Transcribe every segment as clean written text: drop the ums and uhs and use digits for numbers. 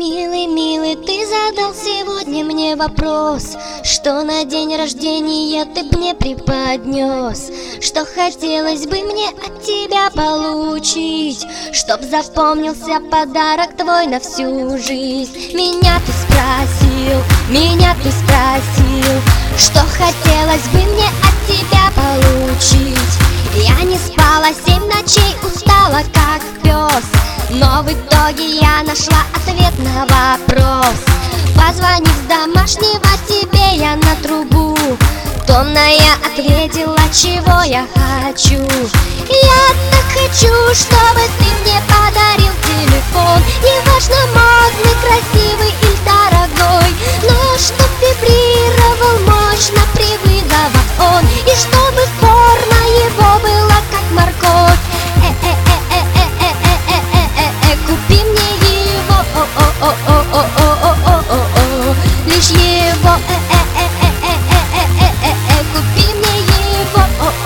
Милый, милый, ты задал сегодня мне вопрос, что на день рождения ты б мне преподнес, что хотелось бы мне от тебя получить, чтоб запомнился подарок твой на всю жизнь. Меня ты спросил, что хотелось бы мне от тебя получить. Я не спала 7 ночей, устала как пес, но в итоге я нашла ответ на вопрос. Позвонив с домашнего тебе я на трубу, томно я ответила, чего я хочу. Я так хочу, чтобы ты мне подарил телефон, неважно, модный, красивый или дорогой, но чтоб вибрировал мощно при вызовах он, и чтобы форма его была как морковь. Купи мне его, лишь его, купи мне его,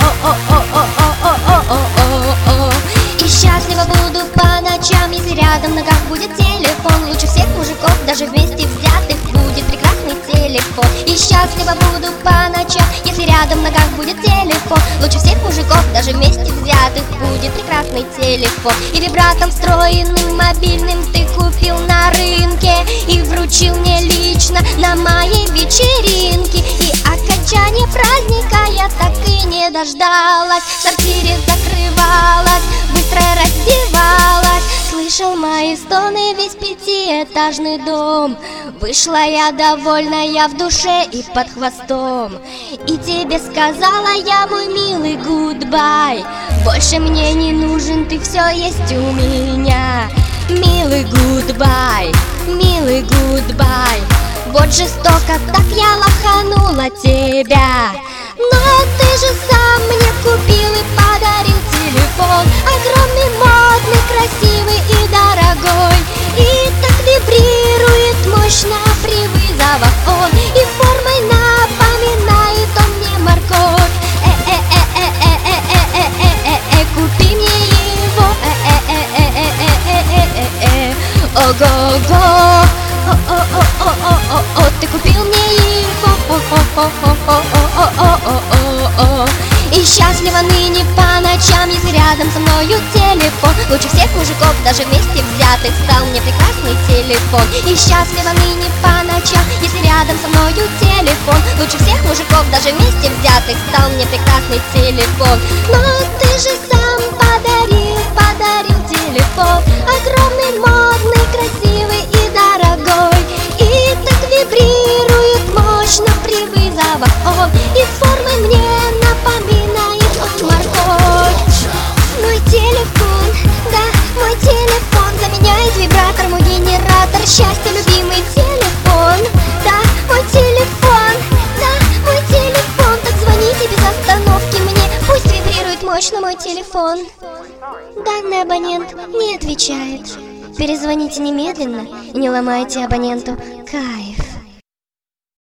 и счастлива буду по ночам, если рядом в ногах будет телефон. Лучше всех мужиков, даже вместе взятых, будет прекрасный телефон. И счастлива буду по ночам, если рядом в ногах будет телефон. Лучше всех мужиков, даже вместе взятых, будет прекрасный телефон. И вибратором встроенным мобильным ты купил на рынке и вручил мне лично на моей вечеринке. И окончание праздника я так и не дождалась, в сортире закрывалась, быстро раздевалась. Слышал мои стоны весь 5-этажный дом. Вышла я довольная в душе и под хвостом, и тебе сказала я, мой милый, гудбай. Больше мне не нужен, ты все есть у меня. Милый, гудбай, милый, гудбай. Вот жестоко так я лоханула тебя, но ты же сам мне купил и подарил телефон, огромный, модный, красивый и дорогой, и так вибрирует мощно при вызовах он, и формой напоминает он мне морковь. Купи мне его, ого-го, ты купил мне его, и счастлива ныне по ночам, если рядом со мною телефон. Лучше всех мужиков, даже вместе взятых, стал мне прекрасный телефон. И счастлива ныне по ночам, если рядом со мною телефон. Лучше всех мужиков, даже вместе взятых, стал мне прекрасный телефон. Но ты же сам подарил телефон, огромный, модный, красивый и дорогой, и так вибрирует мощно при вызовах он, и формой мне напоминает он морковь. Мой телефон, да, мой телефон заменяет вибратор, мой генератор счастья, любимый телефон, да, мой телефон, да, мой телефон. Так звоните без остановки мне, пусть вибрирует мощно мой телефон. Данный абонент не отвечает. Перезвоните немедленно и не ломайте абоненту кайф.